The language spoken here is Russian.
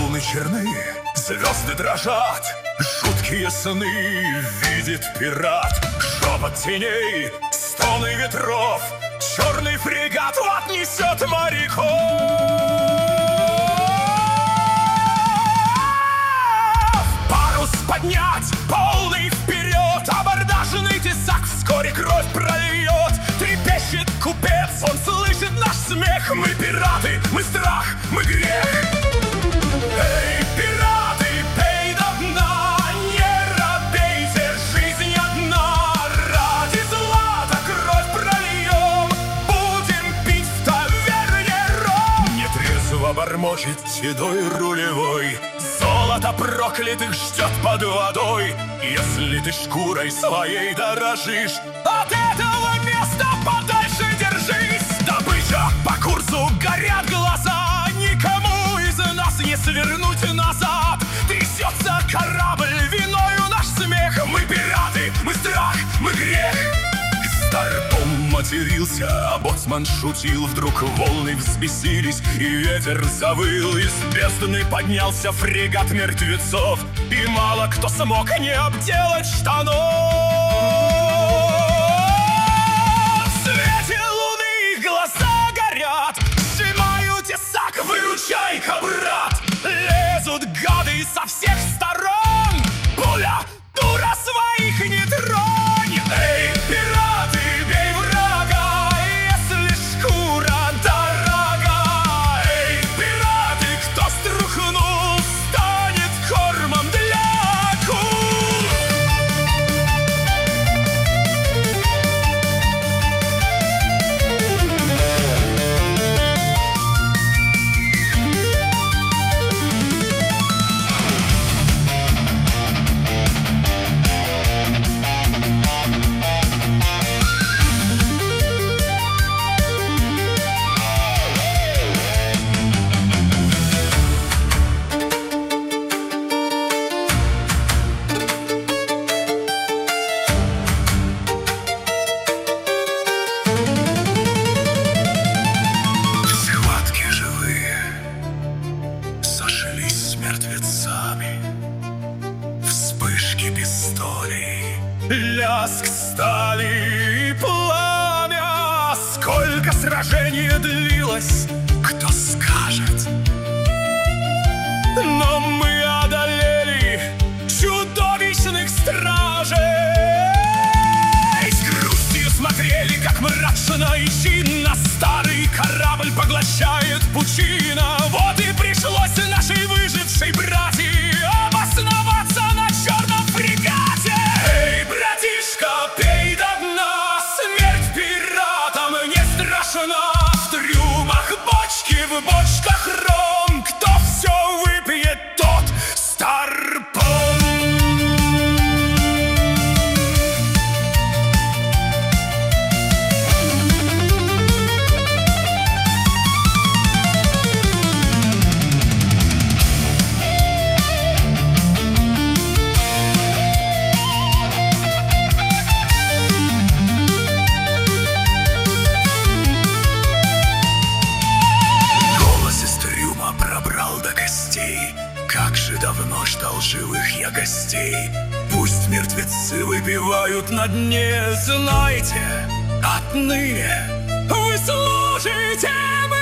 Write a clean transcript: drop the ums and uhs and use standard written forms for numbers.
волны черны, звезды дрожат, жуткие сны видит пират. Шепот теней, стоны ветров, черный фрегат отнесет моряков. Парус поднять, полный вперед, абордажный тесак вскоре кровь прольет. Трепещет купец, он слышит наш смех. Мы пираты, мы страх, мы грех. Эй, пираты, пей до дна, не робейте, жизнь одна. Ради злата кровь прольем, будем пить в таверне ром. Нетрезво бормочет седой рулевой, золото проклятых ждет под водой. Если ты шкурой своей дорожишь, от этого места подальше держись. Добыча по курсу, горят глаза, никому из нас не свернуть назад. Трясется корабль, виною наш смех. Мы пираты, мы страх, мы грех. Старпом матерился, а боцман шутил. Вдруг волны взбесились, и ветер завыл. Из бездны поднялся фрегат мертвецов, и мало кто смог не обделать штанов. В свете луны их глаза горят, сжимаю тесак, выручай-ка, брат. Лезут гады со всех сторон, пуля, дура, своих не тронь. Эй, пираты, бей врага, если шкура дорога. Эй, пираты, кто струхнул, станет кормом для акул. Мертвецами, вспышки пистолей, лязг стали и пламя. Сколько сражение длилось, кто скажет? Но мы одолели чудовищных стражей. С грустью смотрели, как мрачно и чинно старый корабль поглощает пучина. Вот и пришлось нашей выжившей братьи обосноваться на черном фрегате. Эй, братишка, пей до дна, смерть пиратам не страшна. В трюмах бочки, в бочках ром, кто все выпьет, тот старпом. Как же давно ждал живых я гостей. Пусть мертвецы выпивают на дне, знайте, отныне вы служите мне.